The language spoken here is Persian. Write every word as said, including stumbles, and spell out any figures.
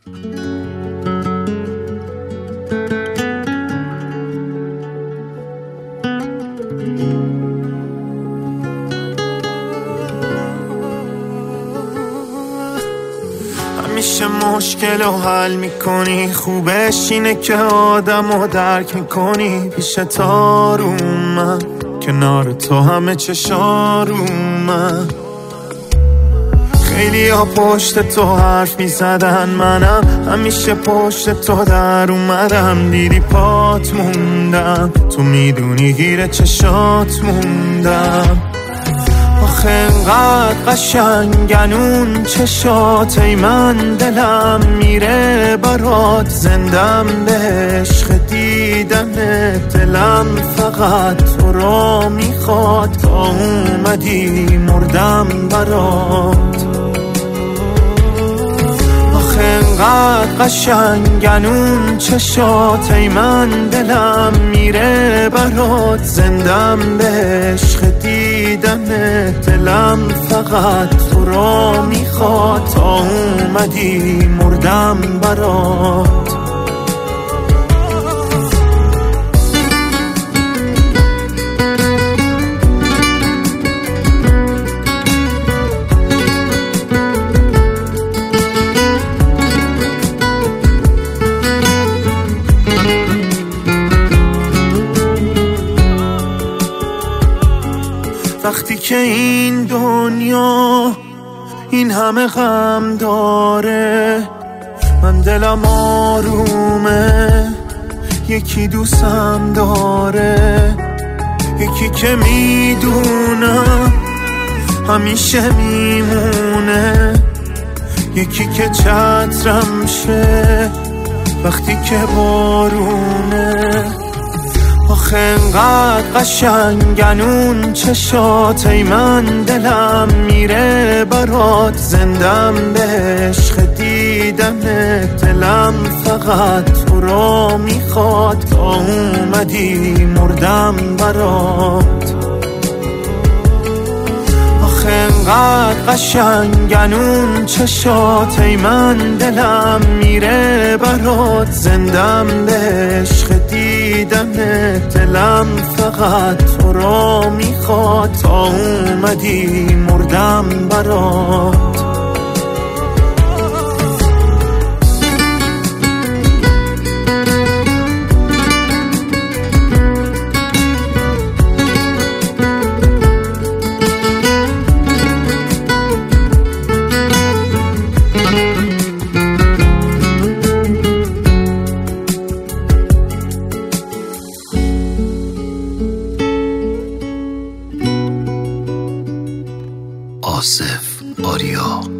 همیشه مشکل رو حل میکنی، خوبش اینه که آدم رو درک میکنی. پیش تارومم کنار تو همه چشارومم. خیلی ها پشت تو حرف میزدن، منم همیشه پشت تو در اومدم. دیدی پات موندم، تو میدونی گیر چشات موندم. آخه انقدر قشنگن اون چشات، ای من دلم میره برات. زندم به عشق دیدنت، دلم فقط تو را میخواد. تا اومدی مردم برات. آخه انقدر قشنگن اون چشات، ای من دلم میره برات. زندم به عشق دیدنت، دلم فقط تو را میخواد. تا اومدی مردم برات. وقتی که این دنیا این همه غم داره، من دلم آرومه. یکی دوستم داره، یکی که میدونم همیشه میمونه. یکی که چترم شه وقتی که بارونه. آخه انقدر قشنگن اون چشات، ای من دلم میره برات. زندم به عشق دیدنت، دلم فقط تو را میخواد. تا اومدی مردم برات. آخه انقدر قشنگن اون چشات، ای من دلم میره برات. زندم به عشق دیدنت، دلم فقط تو را میخواد. تا اومدی مردم برات. آصف آریا